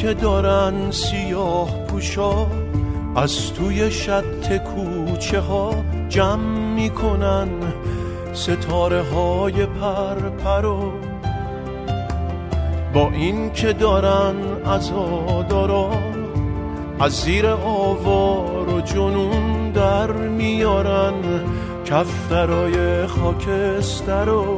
که دارن سیاه پوشا از توی شط کوچه ها جمع میکنن ستاره های پرپرو، با این که دارن عزادارا از زیر آوار و جنون در میارن کفترای خاکسترو،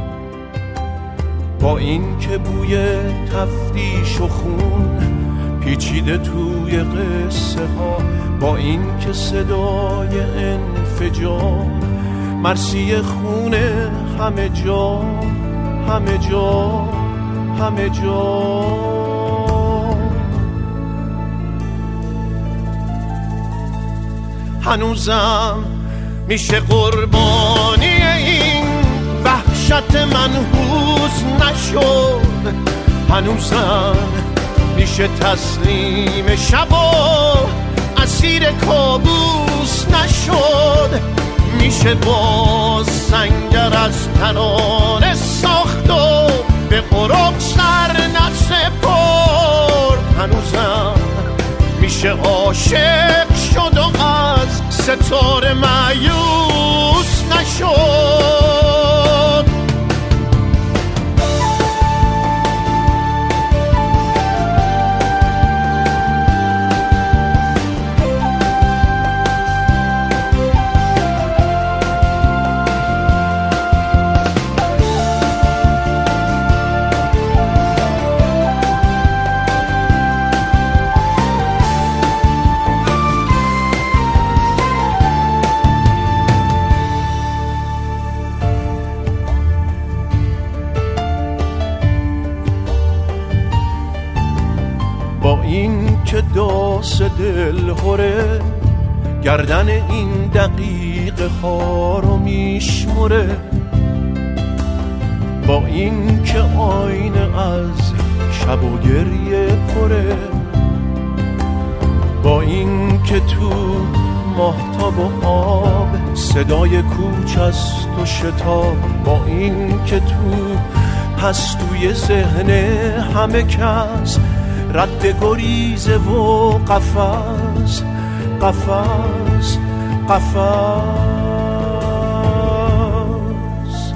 با این که بوی تفتیش و خون پیچیده توی قصه ها، با این که صدای انفجار مرسی خونه همه جا همه جا همه جا. هنوزم میشه قربانی این وحشت منحوس نشد، هنوزم میشه تسلیم شب و اسیر کابوس نشد، میشه باز سنگر از ترانه ساخت و به قرب سر نسپرد، هنوزم میشه عاشق شد و از ستاره مایوس نشد. با این که داس دل هره گردن این دقیقه ها رو میشمره، با این که آینه از شب و گریه پره، با این که تو ماهتاب و آب صدای کوچ است و شتاب، با این که تو پستوی ذهن همه کس رد گریزه و قفس قفس قفس.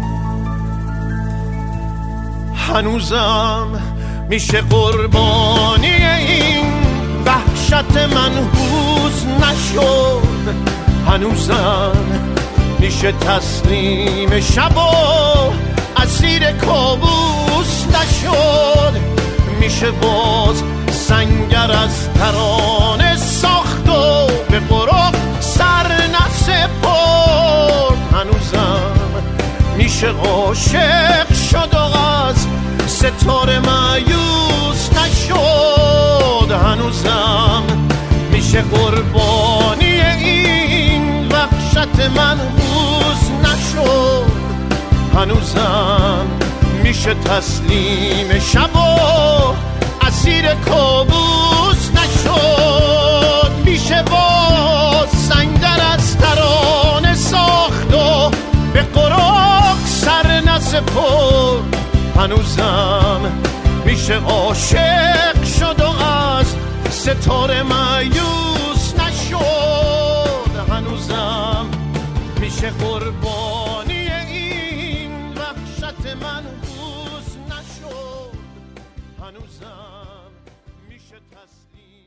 هنوزم میشه قربانی این وحشت منحوس نشد، هنوزم میشه تسلیم شب و اسیر کابوس نشد، میشه باز سنگر از ترانه ساخت و به قرب سر نسپرد، هنوزم میشه عاشق شد و از ستاره مایوس نشد، هنوزم میشه قربانی این وحشت منحوس نشد، هنوزم میشه تسلیم شب و اسیر کابوس نشد، میشه با سنگر از ترانه ساخت و به قراق سر نسپرد، هنوزم میشه عاشق شد و از ستاره مایوس نشد، هنوزم میشه قربانی این وحشت منحوس نشد، هنوزم میشه تسلیم